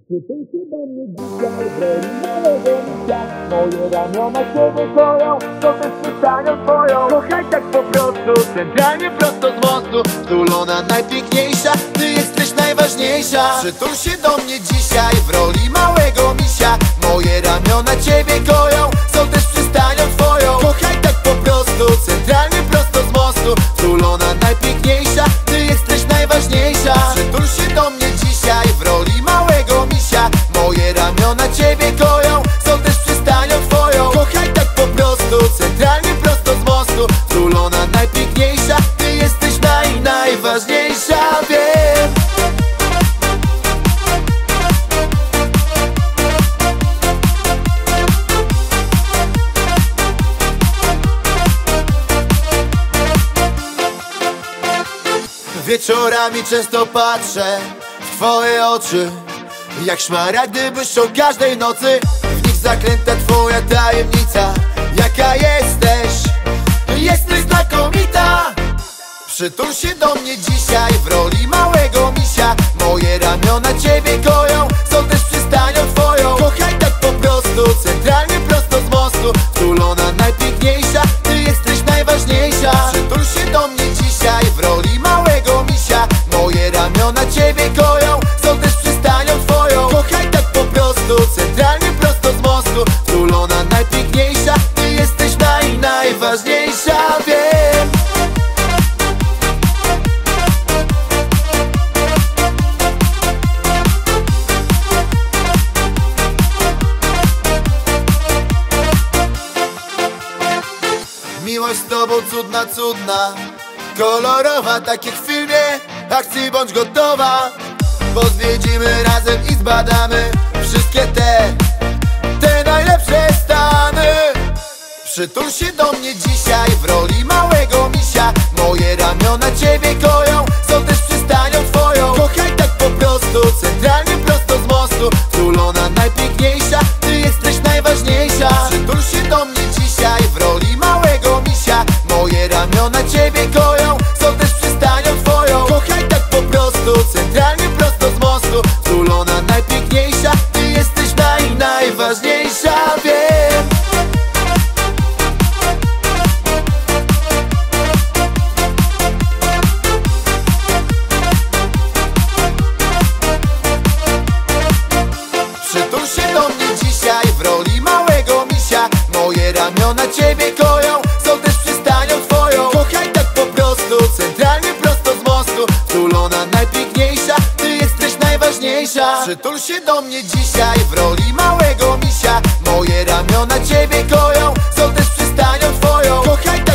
Przytul się do mnie dzisiaj w roli małego misia. Moje ramiona ciebie koją, to też przystanią twoją. Kochaj tak po prostu, centralnie prosto z mostu. Tulona najpiękniejsza, ty jesteś najważniejsza. Przytul się do mnie dzisiaj w roli małego misia. Moje ramiona ciebie koją, są też przystanią twoją. Kochaj tak po prostu, centralnie prosto z mostu. Tulona najpiękniejsza, ty jesteś najważniejsza. Przytul się do mnie dzisiaj w roli małego misia. Moje ramiona ciebie koją, są też przystanią twoją. Kochaj tak po prostu, centralnie prosto z mostu. Tulona najpiękniejsza, ty jesteś najważniejsza, wiem. Wieczorami często patrzę w twoje oczy, jak szmaragdy błyszczą każdej nocy. W nich zaklęta twoja tajemnica. Jaka jesteś? Jesteś znakomita. Przytul się do mnie dzisiaj w roli małego misia. Moje ramiona ciebie koją, są też przystanią twoją. Kochaj tak po prostu, centralnie prosto z mostu. Tulona najpiękniejsza, ty jesteś najważniejsza. Przytul się do mnie dzisiaj w roli małego misia. Moje ramiona ciebie koją, są też przystanią twoją. Kochaj tak po prostu, centralnie prosto z mostu. Tulona najpiękniejsza, ty jesteś najważniejsza, wiem. Miłość z tobą cudna, cudna, kolorowa, tak jak w filmie akcji, bądź gotowa. Bo zwiedzimy razem i zbadamy wszystkie te najlepsze stany. Przytul się do mnie dzisiaj w roli małego misia. Moje ramiona ciebie koją, są też przystanią twoją. Kochaj tak po prostu, centralnie prosto z mostu. Tulona najpiękniejsza, ty jesteś najważniejsza. Przytul się do mnie dzisiaj w roli małego misia. Moje ramiona ciebie koją, są też przystanią twoją. Kochaj tak po prostu, centralnie prosto z mostu. Tulona najpiękniejsza, ty jesteś najważniejsza, wiem. Przytul się do mnie dzisiaj w roli małego misia. Moje ramiona ciebie koją, są też przystanią twoją. Kochaj tak po prostu, centralnie prosto z mostu. Tulona najpiękniejsza, ty jesteś najważniejsza. Przytul się do mnie dzisiaj w roli małego misia. Moje ramiona ciebie koją, są też przystanią twoją. Kochaj